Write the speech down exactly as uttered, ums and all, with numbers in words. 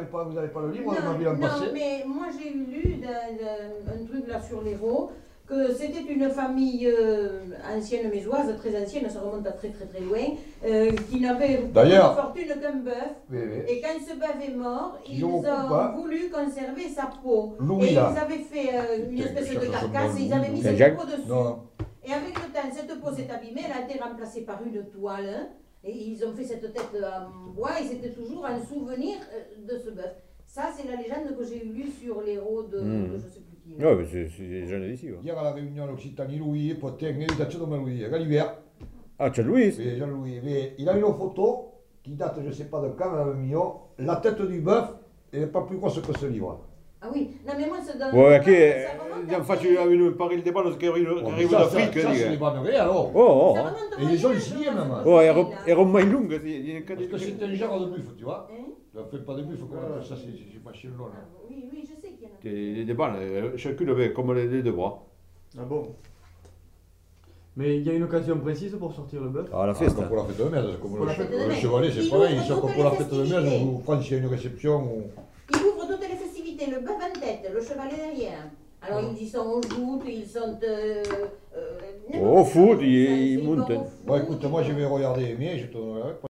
pas, vous n'avez pas le livre de Non, ma vie l'an non, passé? mais moi j'ai lu d'un- d'un- un truc là sur l'Hérault, que c'était une famille euh, ancienne mésoise, très ancienne, ça remonte à très très très loin, euh, qui n'avait plus de D'ailleurs- fortune qu'un bœuf. Oui, oui. Et quand ce bœuf est mort, Ils ils ont ont pas. voulu conserver sa peau. Louis, et là. ils avaient fait euh, une Putain, espèce cherche de son carcasse nom, et ils avaient mis Louis. cette peau Non, dessus. non. Et avec le temps, cette peau s'est abîmée, elle a été remplacée par une toile. hein, et ils ont fait cette tête en bois et c'était toujours un souvenir euh, de ce bœuf. Ça, c'est la légende que j'ai lue sur l'héros de, Mm. de je sais plus qui. No, c'est des gens d'ici. Hier à la réunion à l'Occitanie, Louis, potin, il a tué Louis, à l'hiver. Ah, c'è Luis? Oui, Jean-Louis. Mais il a une photo qui date, je ne sais pas de quand, mais un million. La tête du bœuf est pas plus grosse que ce livre. Ah oui, non mais moi, ça donne. Ouais, che ça remonte in à faccio très- une parole di panno che arrivano Bon, arrivano ça, ça, d'Afrique, ça, c'est les dica. bannerets alors. Oh, oh, Ça oh. remonte au Et les gens, Moyen ils Âge, signaient, moi, même. ce Oh, ero, là. ero mai lunga, sì. Parce que c'est un genre de buffle, tu vois. Hein? Ça fait pas de buffle, comme ça, c'est c'est pas chez le Ah, là. oui, oui, je sais qu'il y en a. Des, des balles, euh, chacune avait comme les, les deux bras. Ah bon? Mais il y a une occasion précise pour sortir le bœuf? Ah, la Ah, festa. comme pour la fête de messe, comme Pour la le, fête de le messe. chevalet, c'est Il pareil, ouvre c'est comme toutes pour la les fête de messe, festivités. ou quand il y a une réception, ou... Il ouvre toutes les festivités, le bœuf en tête, le chevalet derrière. Alors ils y sont au joutes, ils sont. Euh, euh, Au foot, n'importe quoi, ils- ça, ils vont montent. au foot, Bon, écoute, moi ils je vont- vais regarder les miens, je te donnerai.